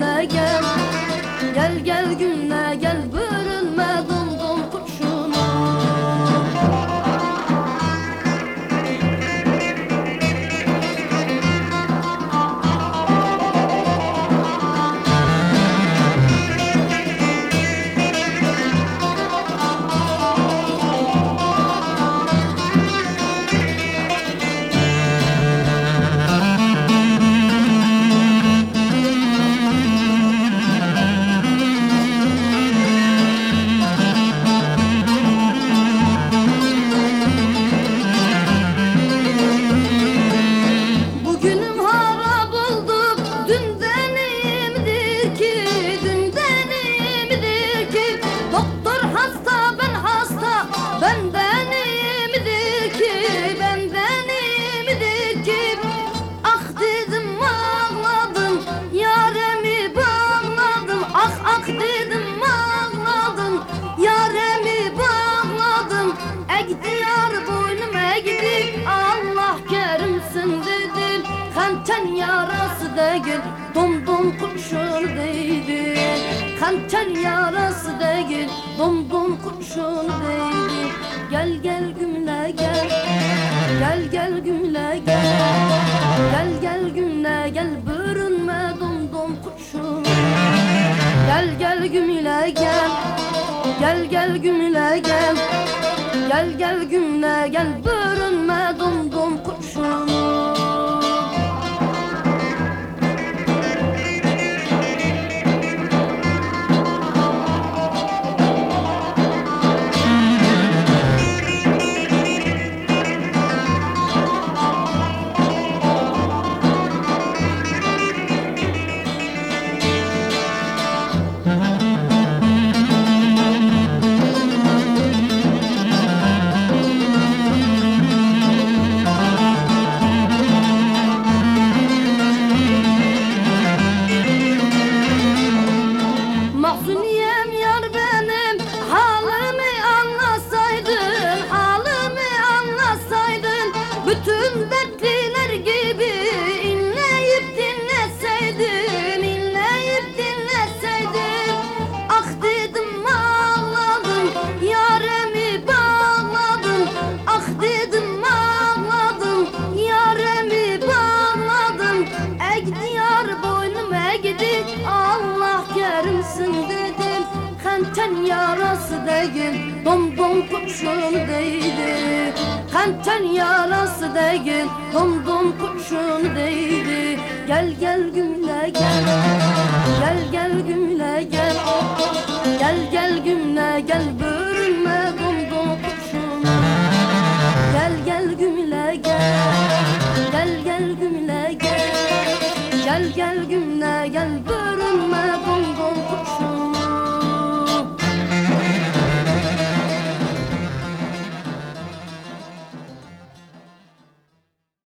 gümle gel. Gel gel gümle gel, bürünme dumdum kurşuna. Allah kerimsin dedim, hançer yarası değil, dumdum kurşun değdi. Hançer yarası değil, dumdum kurşun değdi. Gel gel gümle gel, gel gel gümle gel. Gel gel gümle gel, bürünme dumdum kurşun. Gel gel gümle gel, gel gel gümle gel. Gel gel gümle gel, bürünme dumdum kurşun. Mahzuniyem yar benim, halimi anlasaydın, halimi anlasaydın. Bütün dertliler gibi inleyip dinleseydin, inleyip dinleseydin. Ah dedim ağladım, yaremi bağladım. Ah dedim ağladım, yaremi bağladım. Egdi yar boynum egdi, Allah kerimsin dedim. Hançer yarası değil, dumdum kurşun değdi. Hançer yarası değil, dumdum kurşun değdi. Gel gel gümle gel, gel gel gümle gel. Gel gel gümle gel, bürünme dumdum kurşun. Gel gel gümle gel, gel gel gümle gel. Gel gel gümle gel, bürünme dumdum